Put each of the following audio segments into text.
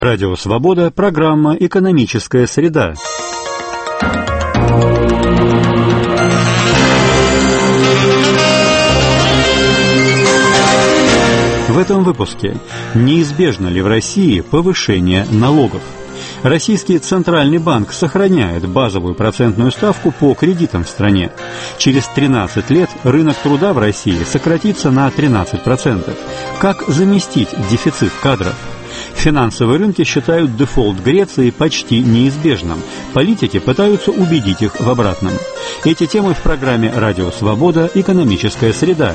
Радио «Свобода», программа «Экономическая среда». В этом выпуске: неизбежно ли в России повышение налогов? Российский Центральный банк сохраняет базовую процентную ставку по кредитам в стране. Через 13 лет рынок труда в России сократится на 13%. Как заместить дефицит кадров? Финансовые рынки считают дефолт Греции почти неизбежным. Политики пытаются убедить их в обратном. Эти темы в программе «Радио Свобода. Экономическая среда».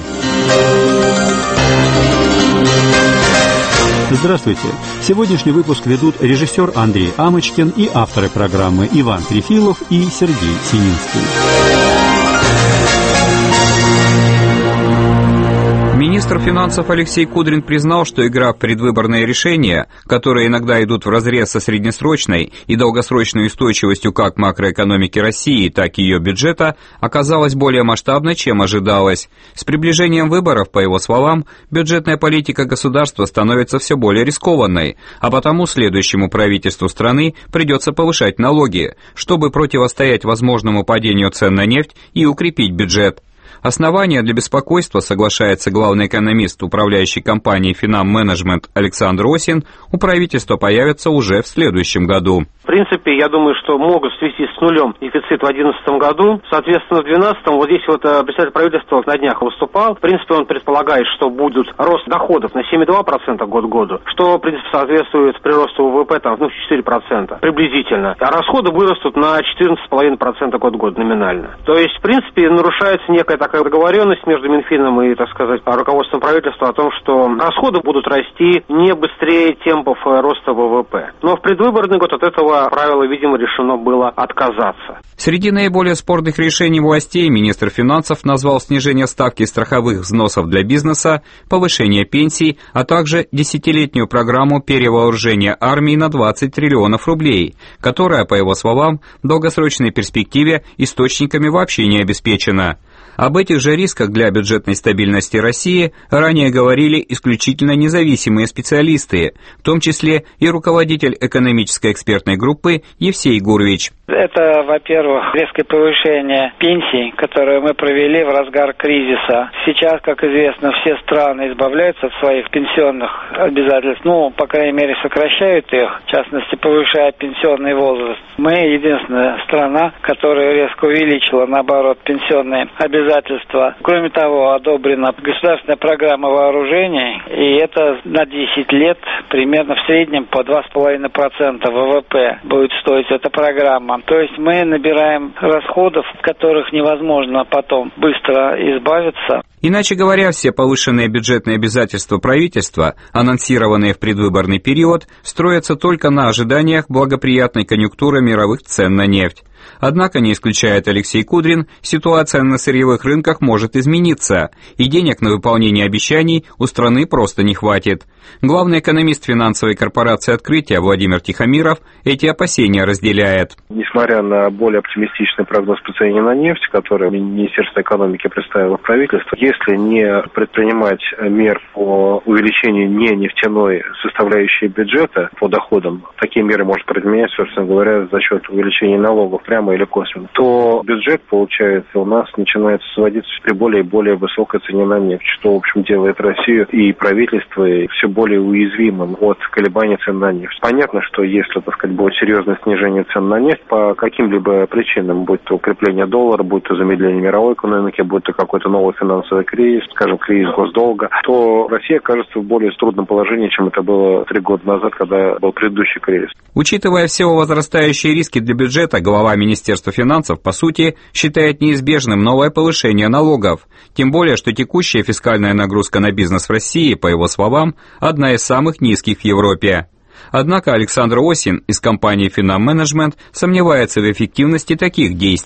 Здравствуйте! Сегодняшний выпуск ведут режиссер Андрей Амочкин и авторы программы Иван Трефилов и Сергей Сининский. Министр финансов Алексей Кудрин признал, что игра в предвыборные решения, которые иногда идут вразрез со среднесрочной и долгосрочной устойчивостью как макроэкономики России, так и ее бюджета, оказалась более масштабной, чем ожидалось. С приближением выборов, по его словам, бюджетная политика государства становится все более рискованной, а потому следующему правительству страны придется повышать налоги, чтобы противостоять возможному падению цен на нефть и укрепить бюджет. Основания для беспокойства, соглашается главный экономист управляющей компании «Финам-менеджмент» Александр Осин, у правительства появятся уже в следующем году. В принципе, я думаю, что могут свести с нулем дефицит в 2011 году. Соответственно, в 2012 вот здесь вот представитель правительства на днях выступал. В принципе, он предполагает, что будет рост доходов на 7,2% год к году, что, в принципе, соответствует приросту ВВП там, 4% приблизительно. А расходы вырастут на 14,5% год к году номинально. То есть, в принципе, нарушается некая такая договоренность между Минфином и, так сказать, руководством правительства о том, что расходы будут расти не быстрее темпов роста ВВП. Но в предвыборный год от этого правила, видимо, решено было отказаться. Среди наиболее спорных решений властей министр финансов назвал снижение ставки страховых взносов для бизнеса, повышение пенсий, а также десятилетнюю программу перевооружения армии на 20 триллионов рублей, которая, по его словам, в долгосрочной перспективе источниками вообще не обеспечена. Об этих же рисках для бюджетной стабильности России ранее говорили исключительно независимые специалисты, в том числе и руководитель экономической экспертной группы Евсей Гурвич. Это, во-первых, резкое повышение пенсий, которое мы провели в разгар кризиса. Сейчас, как известно, все страны избавляются от своих пенсионных обязательств, по крайней мере, сокращают их, в частности, повышая пенсионный возраст. Мы единственная страна, которая резко увеличила, наоборот, пенсионные обязательства. Кроме того, одобрена государственная программа вооружений, и это на 10 лет примерно в среднем по 2,5% ВВП будет стоить эта программа. То есть мы набираем расходов, от которых невозможно потом быстро избавиться. Иначе говоря, все повышенные бюджетные обязательства правительства, анонсированные в предвыборный период, строятся только на ожиданиях благоприятной конъюнктуры мировых цен на нефть. Однако, не исключает Алексей Кудрин, ситуация на сырьевых рынках может измениться, и денег на выполнение обещаний у страны просто не хватит. Главный экономист финансовой корпорации «Открытие» Владимир Тихомиров эти опасения разделяет. Несмотря на более оптимистичный прогноз по цене на нефть, который Министерство экономики представило в правительство, если не предпринимать мер по увеличению не нефтяной составляющей бюджета по доходам, такие меры можно применять, собственно говоря, за счет увеличения налогов прямо или косвенно, то бюджет, получается, у нас начинает сводиться при более и более высокой цене на нефть, что, в общем, делает Россию и правительство все более уязвимым от колебаний цен на нефть. Понятно, что если, так сказать, будет серьезное снижение цен на нефть по каким-либо причинам, будь то укрепление доллара, будь то замедление мировой экономики, будь то какой-то новый финансовый кризис, скажем, кризис госдолга, то Россия окажется в более трудном положении, чем это было 3 года назад, когда был предыдущий кризис. Учитывая все возрастающие риски для бюджета, глава Министерства финансов, по сути, считает неизбежным новое повышение налогов. Тем более, что текущая фискальная нагрузка на бизнес в России, по его словам, одна из самых низких в Европе. Однако Александр Осин из компании «Финам-менеджмент» сомневается в эффективности таких действий.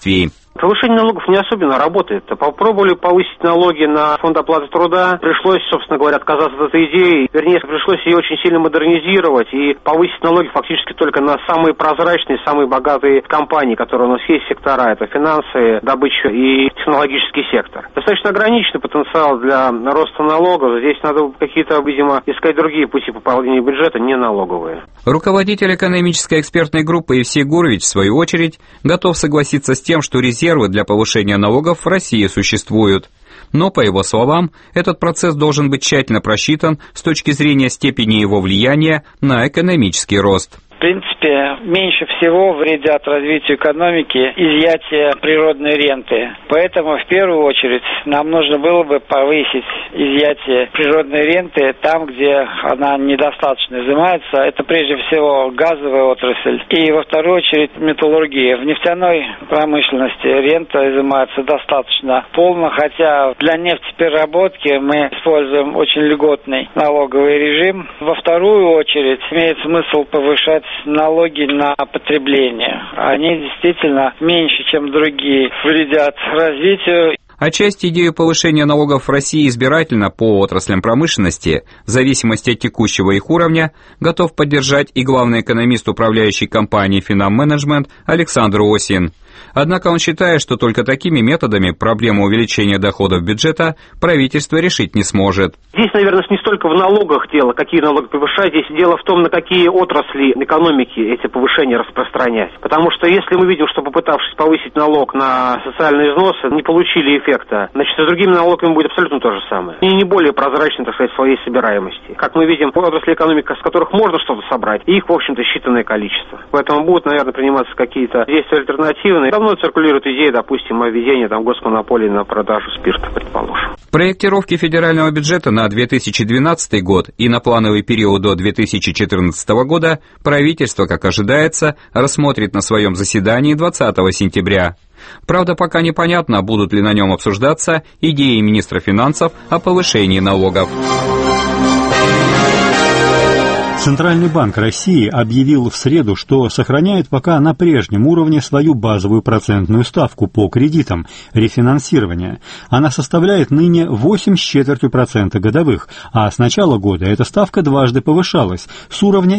Повышение налогов не особенно работает. Попробовали повысить налоги на фонд оплаты труда. Пришлось, собственно говоря, отказаться от этой идеи. Вернее, пришлось ее очень сильно модернизировать и повысить налоги фактически только на самые прозрачные, самые богатые компании, которые у нас есть сектора. Это финансы, добыча и технологический сектор. Достаточно ограниченный потенциал для роста налогов. Здесь надо какие-то, видимо, искать другие пути пополнения бюджета, не налоговые. Руководитель экономической экспертной группы Евсей Гурович, в свою очередь, готов согласиться с тем, что резервы для повышения налогов в России существуют. Но, по его словам, этот процесс должен быть тщательно просчитан с точки зрения степени его влияния на экономический рост. В принципе, меньше всего вредят развитию экономики изъятие природной ренты. Поэтому, в первую очередь, нам нужно было бы повысить изъятие природной ренты там, где она недостаточно изымается. Это, прежде всего, газовая отрасль. И, во вторую очередь, металлургия. В нефтяной промышленности рента изымается достаточно полно, хотя для нефтепереработки мы используем очень льготный налоговый режим. Во вторую очередь, имеет смысл повышать налоги на потребление. Они действительно меньше, чем другие, вредят развитию. Отчасти идею повышения налогов в России избирательно по отраслям промышленности, в зависимости от текущего их уровня, готов поддержать и главный экономист управляющей компании «Финам-менеджмент» Александр Осин. Однако он считает, что только такими методами проблему увеличения доходов бюджета правительство решить не сможет. Здесь, наверное, не столько в налогах дело, какие налоги повышать, здесь дело в том, на какие отрасли экономики эти повышения распространять. Потому что если мы видим, что попытавшись повысить налог на социальные взносы, не получили эффекта, значит, с другими налогами будет абсолютно то же самое. И не более прозрачны, так сказать, в своей собираемости. Как мы видим, отрасли экономики, с которых можно что-то собрать, их, в общем-то, считанное количество. Поэтому будут, наверное, приниматься какие-то действия альтернативные. Давно циркулирует идея, допустим, о введении госмонополии на продажу спирта, предположим. В проектировке федерального бюджета на 2012 год и на плановый период до 2014 года правительство, как ожидается, рассмотрит на своем заседании 20 сентября. Правда, пока непонятно, будут ли на нем обсуждаться идеи министра финансов о повышении налогов. Центральный банк России объявил в среду, что сохраняет пока на прежнем уровне свою базовую процентную ставку по кредитам рефинансирования. Она составляет ныне 8,25% годовых, а с начала года эта ставка дважды повышалась с уровня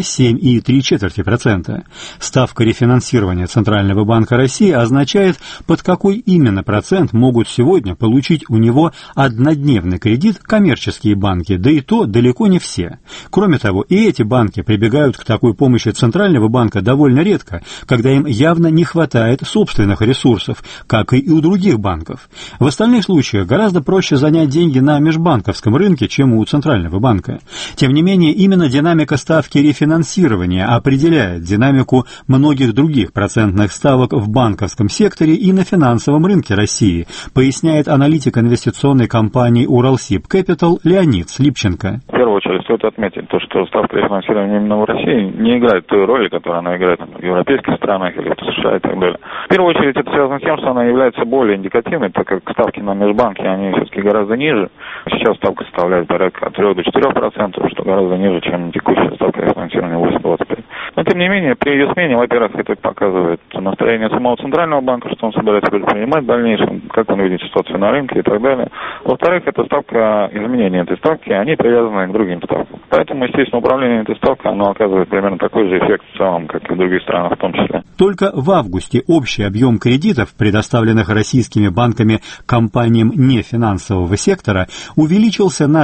7,75%. Ставка рефинансирования Центрального банка России означает, под какой именно процент могут сегодня получить у него однодневный кредит коммерческие банки, да и то далеко не все. Кроме того, и эти банки прибегают к такой помощи Центрального банка довольно редко, когда им явно не хватает собственных ресурсов, как и у других банков. В остальных случаях гораздо проще занять деньги на межбанковском рынке, чем у Центрального банка. Тем не менее, именно динамика ставки рефинансирования определяет динамику многих других процентных ставок в банковском секторе и на финансовом рынке России, поясняет аналитик инвестиционной компании «Уралсиб Кэпитал» Леонид Слипченко. В первую очередь стоит отметить то, что ставка рефинансирования именно в России не играет той роли, которую она играет в европейских странах или в США и так далее. В первую очередь это связано с тем, что она является более индикативной, так как ставки на межбанке, они все-таки гораздо ниже. Сейчас ставка составляет порядка от 3 до 4%, что гораздо ниже, чем текущая ставка рефинансирования 8,25%. Но тем не менее, при ее смене, во-первых, это показывает настроение самого Центрального банка, что он собирается предпринимать в дальнейшем, как он видит ситуацию на рынке и так далее. Во-вторых, эта ставка, изменения этой ставки, они привязаны к другим ставкам. Поэтому, естественно, управление этой ставкой, оно оказывает примерно такой же эффект в целом, как и в других странах в том числе. Только в августе общий объем кредитов, предоставленных российскими банками компаниям нефинансового сектора, увеличился на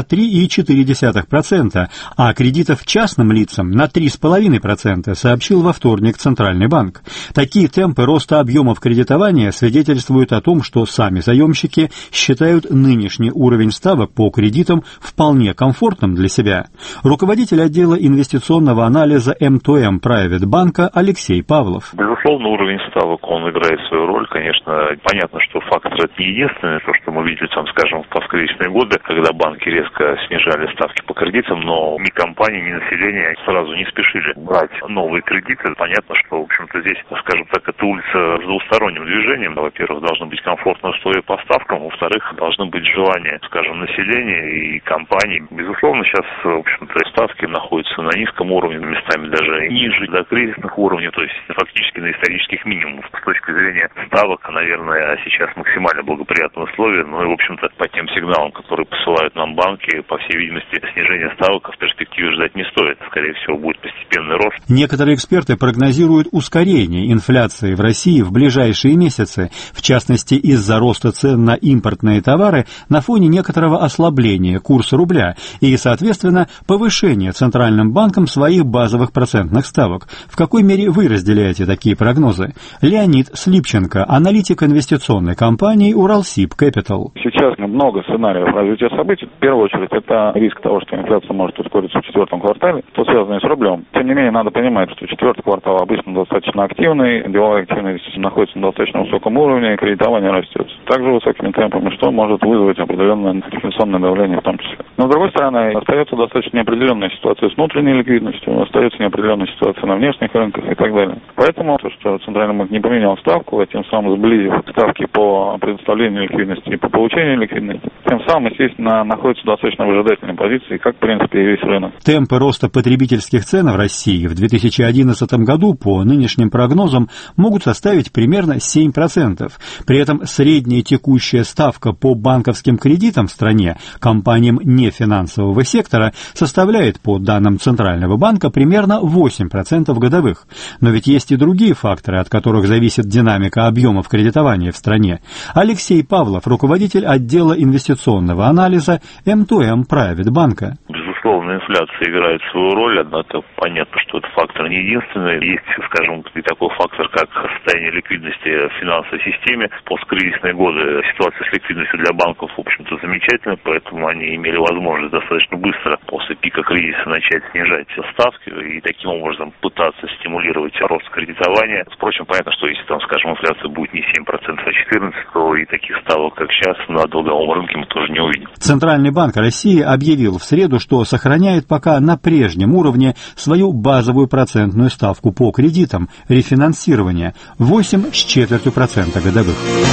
3,4%, а кредитов частным лицам на 3,5%, сообщил во вторник Центральный банк. Такие темпы роста объемов кредитования свидетельствуют о том, что сами заемщики считают нынешний уровень ставок по кредитам вполне комфортным для себя. Руководитель отдела инвестиционного анализа M2M Private банка Алексей Павлов. Безусловно, уровень ставок, он играет свою роль. Конечно, понятно, что фактор это не единственный, то, что мы видели, скажем, в посткризисные годы, когда банки резко снижали ставки по кредитам, но ни компании, ни население сразу не спешили брать новые новые кредиты. Понятно, что, в общем-то, здесь, скажем так, это улица с двусторонним движением. Во-первых, должны быть комфортные условия по ставкам, во-вторых, должны быть желания, скажем, населения и компаний. Безусловно, сейчас, в общем-то, ставки находятся на низком уровне, местами даже ниже до кризисных уровней, то есть фактически на исторических минимумах. С точки зрения ставок, наверное, сейчас максимально благоприятные условия, но и, в общем-то, по тем сигналам, которые посылают нам банки, по всей видимости, снижение ставок в перспективе ждать не стоит. Скорее всего, будет постепенный рост. Некоторые эксперты прогнозируют ускорение инфляции в России в ближайшие месяцы, в частности, из-за роста цен на импортные товары на фоне некоторого ослабления курса рубля и, соответственно, повышения Центральным банком своих базовых процентных ставок. В какой мере вы разделяете такие прогнозы? Леонид Слипченко, аналитик инвестиционной компании «Уралсиб Capital». Сейчас много сценариев развития событий. В первую очередь, это риск того, что инфляция может ускориться в четвертом квартале, что связано с рублем. Тем не менее, надо понимать, что четвертый квартал обычно достаточно активный, деловая активность находится на достаточно высоком уровне, и кредитование растет также высокими темпами, что может вызвать определенное инфляционное давление в том числе. Но, с другой стороны, остается достаточно неопределенная ситуация с внутренней ликвидностью, остается неопределенная ситуация на внешних рынках и так далее. Поэтому то, что Центральный банк не поменял ставку, тем самым сблизив ставки по предоставлению ликвидности и по получению ликвидности, тем самым, естественно, находится в достаточно выжидательной позиции, как, в принципе, и весь рынок. Темпы роста потребительских цен в России в 2011 году, по нынешним прогнозам, могут составить примерно 7%. При этом средняя текущая ставка по банковским кредитам в стране компаниям нефинансового сектора составляет, по данным Центрального банка, примерно 8% годовых. Но ведь есть и другие факторы, от которых зависит динамика объемов кредитования в стране. Алексей Павлов, руководитель отдела инвестиционного анализа МТМ Private банка. Безусловно, инфляция играет свою роль, однако понятно, что этот фактор не единственный. Есть, скажем, и такой фактор, как состояние ликвидности в финансовой системе. Посткризисные годы ситуация с ликвидностью для банков, в общем-то, замечательная, поэтому они имели возможность достаточно быстро после пика кризиса начать снижать ставки и таким образом пытаться стимулировать рост кредитования. Впрочем, понятно, что если там, скажем, инфляция будет не 7%, а 14%, то и таких ставок, как сейчас, на долговом рынке мы тоже не увидим. Центральный банк России объявил в среду, что сохраняет пока на прежнем уровне свою базовую процентную ставку по кредитам рефинансирования 8,25% годовых.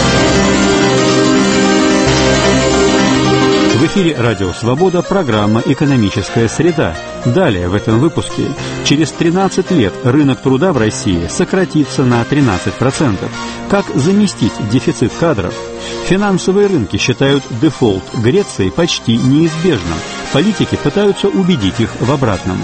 В эфире «Радио Свобода», программа «Экономическая среда». Далее в этом выпуске. Через 13 лет рынок труда в России сократится на 13%. Как заместить дефицит кадров? Финансовые рынки считают дефолт Греции почти неизбежным. Политики пытаются убедить их в обратном.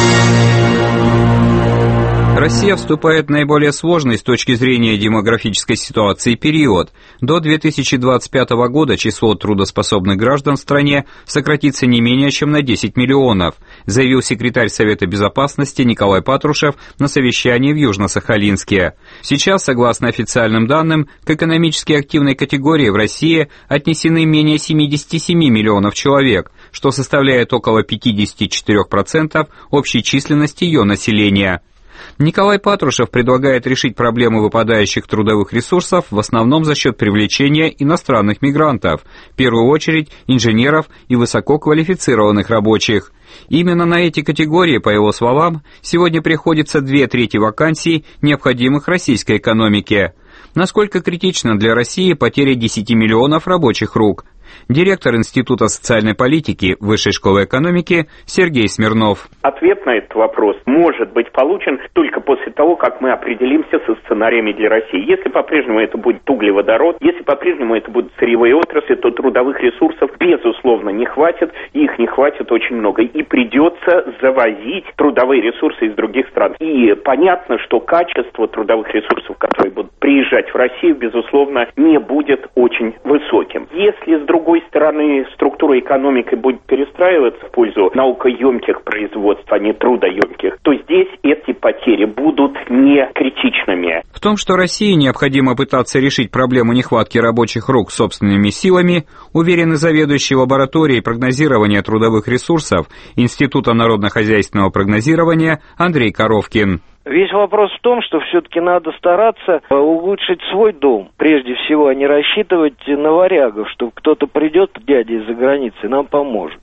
Россия вступает в наиболее сложный с точки зрения демографической ситуации период. До 2025 года число трудоспособных граждан в стране сократится не менее чем на 10 миллионов, заявил секретарь Совета Безопасности Николай Патрушев на совещании в Южно-Сахалинске. Сейчас, согласно официальным данным, к экономически активной категории в России отнесены менее 77 миллионов человек, что составляет около 54% общей численности ее населения. Николай Патрушев предлагает решить проблему выпадающих трудовых ресурсов в основном за счет привлечения иностранных мигрантов, в первую очередь инженеров и высококвалифицированных рабочих. Именно на эти категории, по его словам, сегодня приходится 2/3 вакансий, необходимых российской экономике. Насколько критична для России потеря 10 миллионов рабочих рук? Директор Института социальной политики Высшей школы экономики Сергей Смирнов. Ответ на этот вопрос может быть получен только после того, как мы определимся со сценариями для России. Если по-прежнему это будет углеводород, если по-прежнему это будут сырьевые отрасли, то трудовых ресурсов, безусловно, не хватит, и их не хватит очень много. И придется завозить трудовые ресурсы из других стран. И понятно, что качество трудовых ресурсов, которые будут приезжать в Россию, безусловно, не будет очень высоким. Если, с другой стороны, структура экономики будет перестраиваться в пользу наукоемких производств, а не трудоемких, то здесь эти потери будут не критичными. В том, что России необходимо пытаться решить проблему нехватки рабочих рук собственными силами, уверены заведующий лабораторией прогнозирования трудовых ресурсов Института народно-хозяйственного прогнозирования Андрей Коровкин. Весь вопрос в том, что все-таки надо стараться улучшить свой дом. Прежде всего, а не рассчитывать на варягов, что кто-то придет, дядя из-за границы, и нам поможет.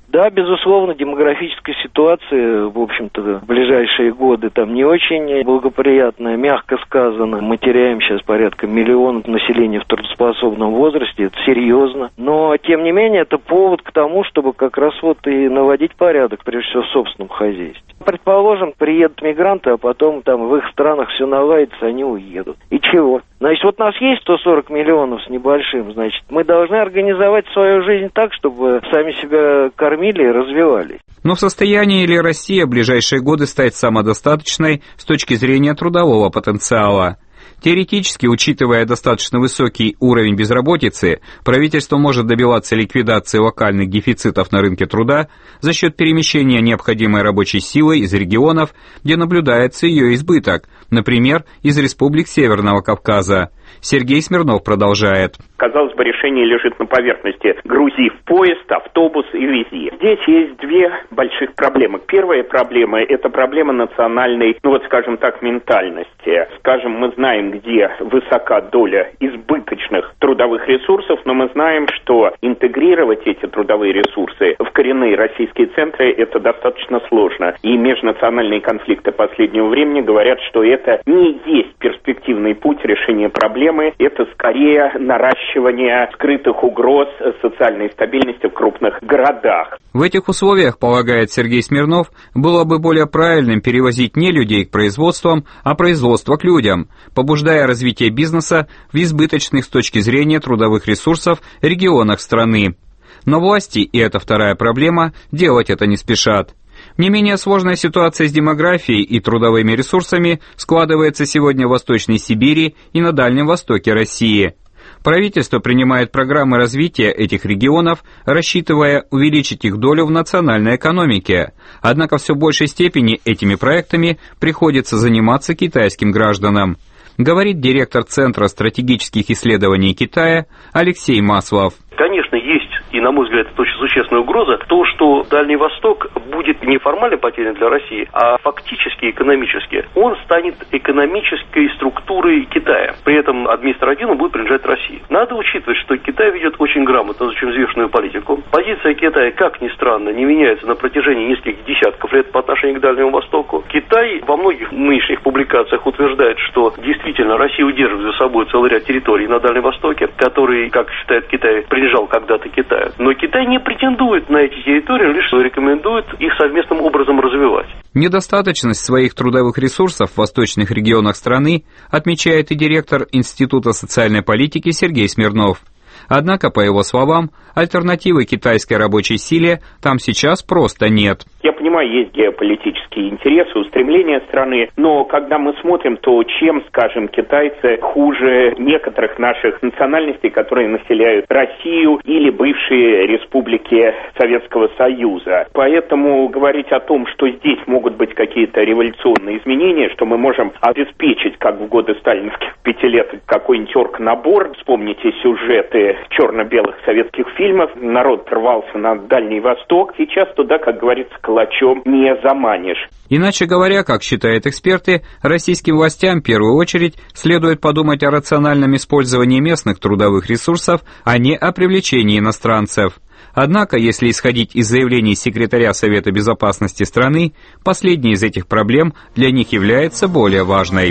Да, безусловно, демографическая ситуация, в общем-то, в ближайшие годы там не очень благоприятная, мягко сказано. Мы теряем сейчас порядка 1 миллиона населения в трудоспособном возрасте, это серьезно. Но, тем не менее, это повод к тому, чтобы как раз вот и наводить порядок, прежде всего, в собственном хозяйстве. Предположим, приедут мигранты, а потом там в их странах все наладится, они уедут. И чего? Значит, вот у нас есть 140 миллионов с небольшим, значит, мы должны организовать свою жизнь так, чтобы сами себя кормили и развивались. Но в состоянии ли Россия в ближайшие годы стать самодостаточной с точки зрения трудового потенциала? Теоретически, учитывая достаточно высокий уровень безработицы, правительство может добиваться ликвидации локальных дефицитов на рынке труда за счет перемещения необходимой рабочей силы из регионов, где наблюдается ее избыток, например, из республик Северного Кавказа. Сергей Смирнов продолжает. Казалось бы, решение лежит на поверхности. Грузи в поезд, автобус и вези. Здесь есть две больших проблемы. Первая проблема – это проблема национальной, скажем так, ментальности. Скажем, мы знаем, где высока доля избыточных трудовых ресурсов, но мы знаем, что интегрировать эти трудовые ресурсы в коренные российские центры – это достаточно сложно. И межнациональные конфликты последнего времени говорят, что это не есть перспективный путь решения проблемы, это скорее наращивание скрытых угроз социальной стабильности в крупных городах. В этих условиях, полагает Сергей Смирнов, было бы более правильным перевозить не людей к производствам, а производство к людям, побуждая развитие бизнеса в избыточных с точки зрения трудовых ресурсов регионах страны. Но власти, и это вторая проблема, делать это не спешат. Не менее сложная ситуация с демографией и трудовыми ресурсами складывается сегодня в Восточной Сибири и на Дальнем Востоке России. Правительство принимает программы развития этих регионов, рассчитывая увеличить их долю в национальной экономике. Однако в все большей степени этими проектами приходится заниматься китайским гражданам, говорит директор Центра стратегических исследований Китая Алексей Маслов. Конечно, есть, и, на мой взгляд, это очень существенная угроза, то, что Дальний Восток будет не формально потерян для России, а фактически экономически. Он станет экономической структурой Китая. При этом административно будет принадлежать России. Надо учитывать, что Китай ведет очень грамотно, очень взвешенную политику. Позиция Китая, как ни странно, не меняется на протяжении нескольких десятков лет по отношению к Дальнему Востоку. Китай во многих нынешних публикациях утверждает, что действительно Россия удерживает за собой целый ряд территорий на Дальнем Востоке, которые, как считает Китай, принадлежал когда-то Китаю. Но Китай не претендует на эти территории, лишь рекомендует их совместным образом развивать. Недостаточность своих трудовых ресурсов в восточных регионах страны отмечает и директор Института социальной политики Сергей Смирнов. Однако, по его словам, альтернативы китайской рабочей силе там сейчас просто нет. Я понимаю, есть геополитические интересы, устремления страны, но когда мы смотрим, то чем, скажем, китайцы хуже некоторых наших национальностей, которые населяют Россию или бывшие республики Советского Союза. Поэтому говорить о том, что здесь могут быть какие-то революционные изменения, что мы можем обеспечить, как в годы сталинских 5 лет, какой-нибудь оргнабор, вспомните сюжеты черно-белых советских фильмов, народ рвался на Дальний Восток, сейчас туда, как говорится, калачом не заманишь. Иначе говоря, как считают эксперты, российским властям в первую очередь следует подумать о рациональном использовании местных трудовых ресурсов, а не о привлечении иностранцев. Однако, если исходить из заявлений секретаря Совета Безопасности страны, последняя из этих проблем для них является более важной.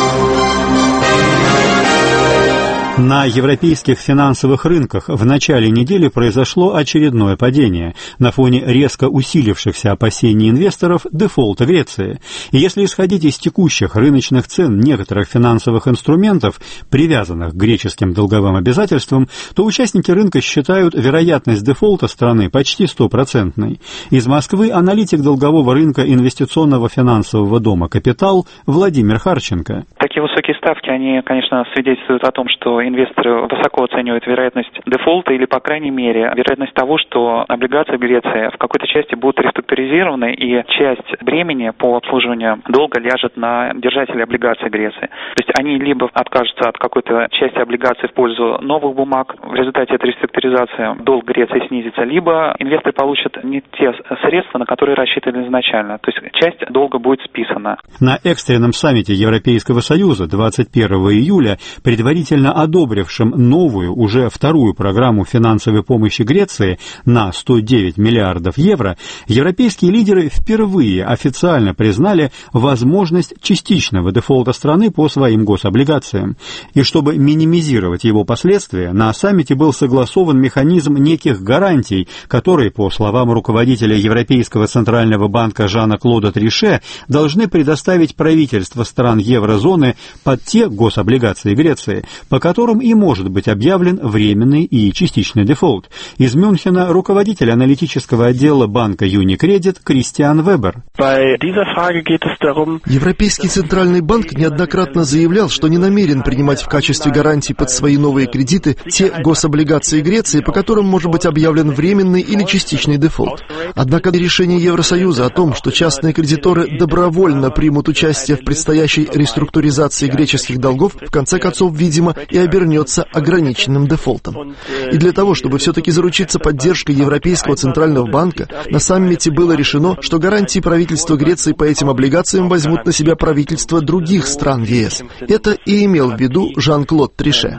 На европейских финансовых рынках в начале недели произошло очередное падение на фоне резко усилившихся опасений инвесторов дефолта Греции. И если исходить из текущих рыночных цен некоторых финансовых инструментов, привязанных к греческим долговым обязательствам, то участники рынка считают вероятность дефолта страны почти 100%. Из Москвы аналитик долгового рынка инвестиционного финансового дома «Капитал» Владимир Харченко. Такие высокие ставки, они, конечно, свидетельствуют о том, что инвесторы высоко оценивают вероятность дефолта или, по крайней мере, вероятность того, что облигации Греции в какой-то части будут реструктуризированы и часть бремени по обслуживанию долга ляжет на держателей облигаций Греции. То есть они либо откажутся от какой-то части облигаций в пользу новых бумаг, в результате этой реструктуризации долг Греции снизится, либо инвесторы получат не те средства, на которые рассчитывали изначально. То есть часть долга будет списана. На экстренном саммите Европейского Союза 28 21 июля, предварительно одобрившим новую, уже вторую программу финансовой помощи Греции на 109 миллиардов евро, европейские лидеры впервые официально признали возможность частичного дефолта страны по своим гособлигациям. И чтобы минимизировать его последствия, на саммите был согласован механизм неких гарантий, которые, по словам руководителя Европейского центрального банка Жана-Клода Трише, должны предоставить правительства стран еврозоны под те гособлигации Греции, по которым и может быть объявлен временный и частичный дефолт. Из Мюнхена руководитель аналитического отдела банка Юникредит Кристиан Вебер. Европейский центральный банк неоднократно заявлял, что не намерен принимать в качестве гарантий под свои новые кредиты те гособлигации Греции, по которым может быть объявлен временный или частичный дефолт. Однако решение Евросоюза о том, что частные кредиторы добровольно примут участие в предстоящей реструктуризации греческих долгов, в конце концов, видимо, и обернется ограниченным дефолтом. И для того, чтобы все-таки заручиться поддержкой Европейского центрального банка, на саммите было решено, что гарантии правительства Греции по этим облигациям возьмут на себя правительства других стран ЕС. Это и имел в виду Жан-Клод Трише.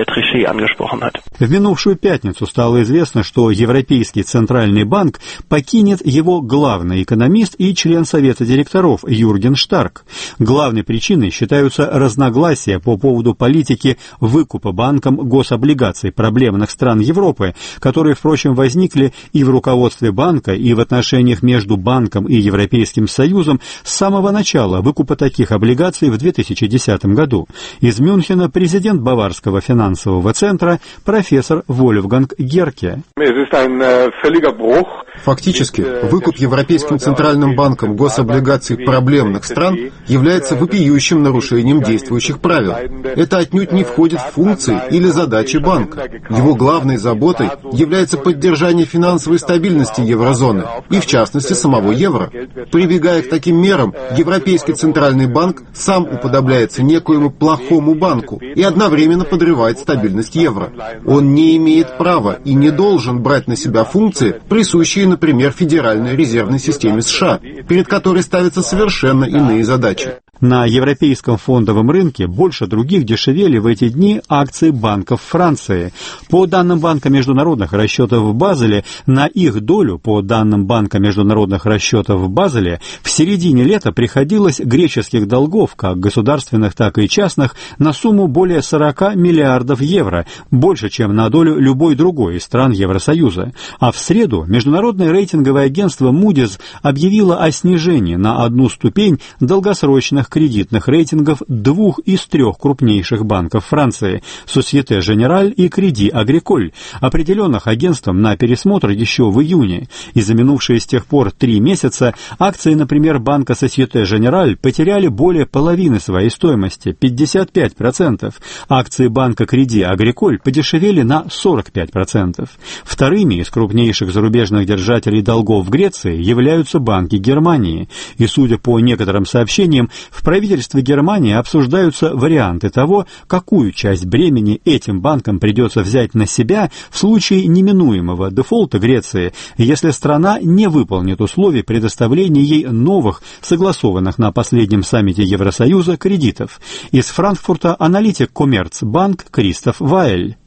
В минувшую пятницу стало известно, что Европейский центральный банк покинет его главный экономист и член Совета директоров Юрген Штарк. Главной причиной считаются разногласия по поводу политики выкупа банком гособлигаций проблемных стран Европы, которые, впрочем, возникли и в руководстве банка, и в отношениях между банком и Европейским Союзом с самого начала выкупа таких облигаций в 2010 году. Из Мюнхена президент Баварского финансового центра профессор Вольфганг Герке. Фактически, выкуп Европейским центральным банком гособлигаций проблемных стран является вопиющим нарушением действующих правил. Это отнюдь не входит в функции или задачи банка. Его главной заботой является поддержание финансовой стабильности еврозоны и, в частности, самого евро. Прибегая к таким мерам, Европейский центральный банк сам уподобляется некоему плохому банку и одновременно подрывает стабильность евро. Он не имеет права и не должен брать на себя функции, присущие, например, Федеральной резервной системе США, перед которой ставятся совершенно иные задачи. На европейском фондовом рынке больше других дешевели в эти дни акции банков Франции. По данным Банка международных расчетов в Базеле, на их долю, по данным Банка международных расчетов в Базеле, в середине лета приходилось греческих долгов, как государственных, так и частных, на сумму более 40 миллиардов евро, больше, чем на долю любой другой из стран Евросоюза. А в среду международное рейтинговое агентство Moody's объявило о снижении на одну ступень долгосрочных кредитных рейтингов двух из трех крупнейших банков Франции – Société Générale и Crédit Agricole, определенных агентством на пересмотр еще в июне. И за минувшие с тех пор 3 месяца акции, например, банка Société Générale потеряли более половины своей стоимости – 55%. Акции банка Crédit Agricole подешевели на 45%. Вторыми из крупнейших зарубежных держателей долгов в Греции являются банки Германии. И, судя по некоторым сообщениям, в правительстве Германии обсуждаются варианты того, какую часть бремени этим банкам придется взять на себя в случае неминуемого дефолта Греции, если страна не выполнит условий предоставления ей новых, согласованных на последнем саммите Евросоюза, кредитов. Из Франкфурта аналитик Коммерцбанк Кристоф Вайль.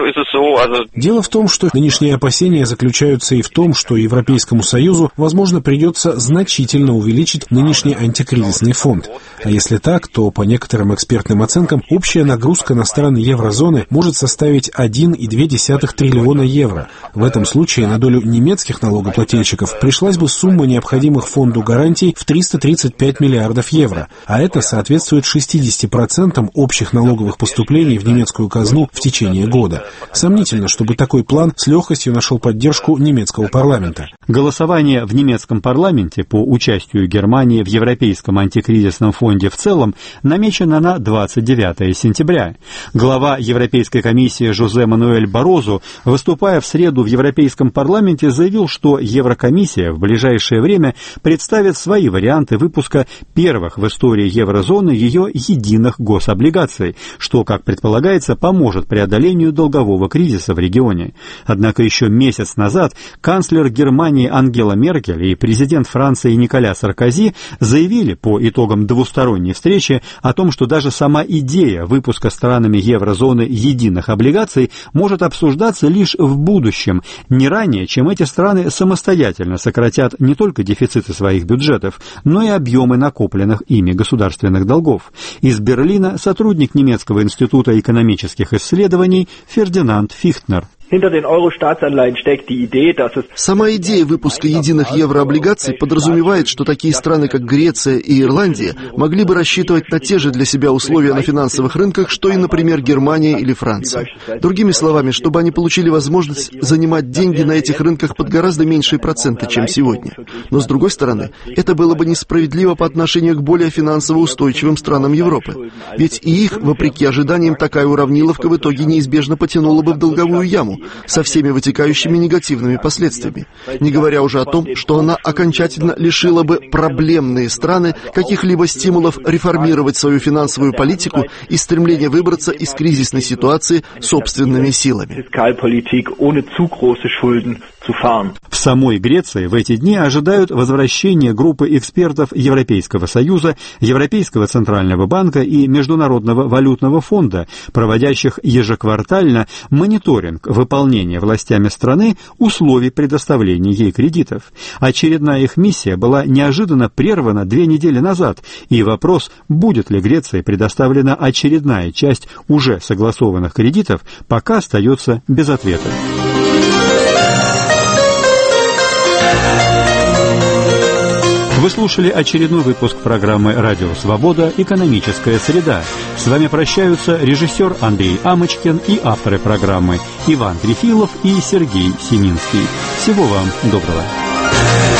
Дело в том, что нынешние опасения заключаются и в том, что Европейскому Союзу, возможно, придется значительно увеличить нынешний антикризисный фонд. А если так, то, по некоторым экспертным оценкам, общая нагрузка на страны еврозоны может составить 1,2 триллиона евро. В этом случае на долю немецких налогоплательщиков пришлась бы сумма необходимых фонду гарантий в 335 миллиардов евро, а это соответствует 60% общих налоговых поступлений в немецкую казну в течение года. Сомнительно, чтобы такой план с легкостью нашел поддержку немецкого парламента. Голосование в немецком парламенте по участию Германии в Европейском антикризисном фонде в целом намечено на 29 сентября. Глава Европейской комиссии Жозе Мануэль Барозу, выступая в среду в Европейском парламенте, заявил, что Еврокомиссия в ближайшее время представит свои варианты выпуска первых в истории еврозоны ее единых гособлигаций, что, как предполагается, поможет преодолению долгового кризиса в регионе. Однако еще месяц назад канцлер Германии Ангела Меркель и президент Франции Николя Саркози заявили по итогам двусторонней встречи о том, что даже сама идея выпуска странами еврозоны единых облигаций может обсуждаться лишь в будущем, не ранее, чем эти страны самостоятельно сократят не только дефициты своих бюджетов, но и объемы накопленных ими государственных долгов. Из Берлина сотрудник немецкого института экономических исследований Фердинанд Фихтнер. Сама идея выпуска единых еврооблигаций подразумевает, что такие страны, как Греция и Ирландия, могли бы рассчитывать на те же для себя условия на финансовых рынках, что и, например, Германия или Франция. Другими словами, чтобы они получили возможность занимать деньги на этих рынках под гораздо меньшие проценты, чем сегодня. Но, с другой стороны, это было бы несправедливо по отношению к более финансово устойчивым странам Европы. Ведь и их, вопреки ожиданиям, такая уравниловка в итоге неизбежно потянула бы в долговую яму, со всеми вытекающими негативными последствиями, не говоря уже о том, что она окончательно лишила бы проблемные страны каких-либо стимулов реформировать свою финансовую политику и стремления выбраться из кризисной ситуации собственными силами. В самой Греции в эти дни ожидают возвращения группы экспертов Европейского Союза, Европейского Центрального банка и Международного валютного фонда, проводящих ежеквартально мониторинг выполнения властями страны условий предоставления ей кредитов. Очередная их миссия была неожиданно прервана 2 недели назад, и вопрос, будет ли Греции предоставлена очередная часть уже согласованных кредитов, пока остается без ответа. Вы слушали очередной выпуск программы «Радио Свобода. Экономическая среда». С вами прощаются режиссер Андрей Амочкин и авторы программы Иван Трефилов и Сергей Семинский. Всего вам доброго.